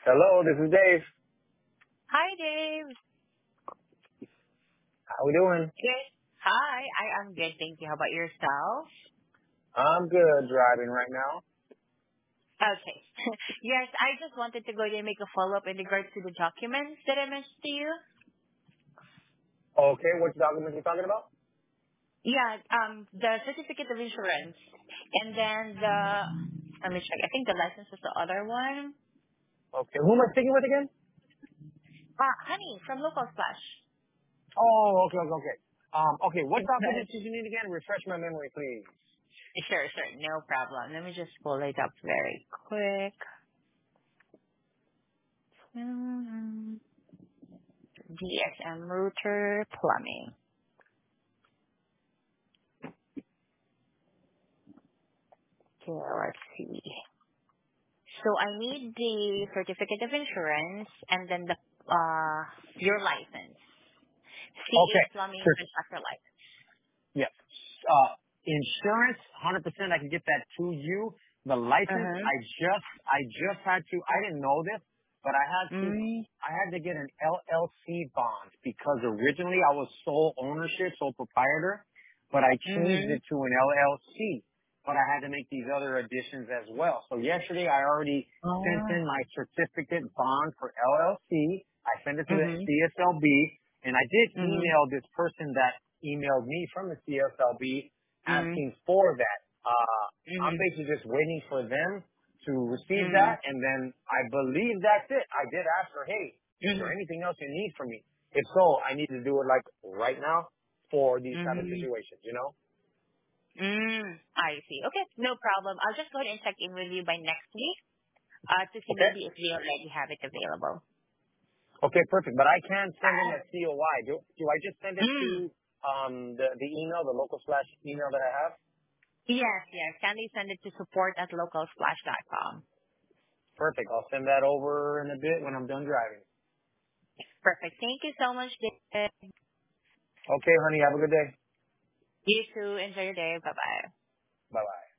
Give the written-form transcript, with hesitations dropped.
Hello, this is Dave. Hi, Dave. How we doing? Good. Hi, I am good. Thank you. How about yourself? I'm good driving right now. Okay. Yes, I just wanted to go ahead and make a follow-up in regards to the documents that I mentioned to you. Okay, which document you talking about? Yeah, the certificate of insurance, and then let me check. I think the license was the other one. Okay, who am I speaking with again? Honey, from Local Splash. Oh, okay. Okay, what documents did you need again? Refresh my memory, please. Sure, sure. No problem. Let me just pull it up very quick. DSM router plumbing. Okay, let's see. So I need the certificate of insurance and then the your license. CA Okay, plumbing sure. contractor license. Yes. Insurance, 100% I can get that to you. The license, Mhm. I just had to, I didn't know this, but Mm. I had to get an LLC bond because originally I was sole ownership, sole proprietor, but I changed Mhm. it to an LLC. But I had to make these other additions as well. So yesterday I already sent Oh. in my certificate bond for LLC. I sent it to the Mhm. CSLB, and I did Mhm. email this person that emailed me from the CSLB Mhm. asking for that. I'm Mhm. basically just waiting for them to receive Mhm. that, and then I believe that's it. I did ask her, hey, is there Mhm. anything else you need from me? If so, I need to do it like right now for these type of Mhm. situations, you know? I see. Okay, no problem. I'll just go ahead and check in with you by next week to see Okay? maybe if they already have it available. Okay, perfect. But I can send in a COI. Do I just send it to Mm. the email, the local slash email that I have? Yes, yes. Kindly send it to support@localsplash.com. Perfect. I'll send that over in a bit when I'm done driving. Perfect. Thank you so much, David. Okay, honey. Have a good day. You too. Enjoy your day. Bye-bye. Bye bye.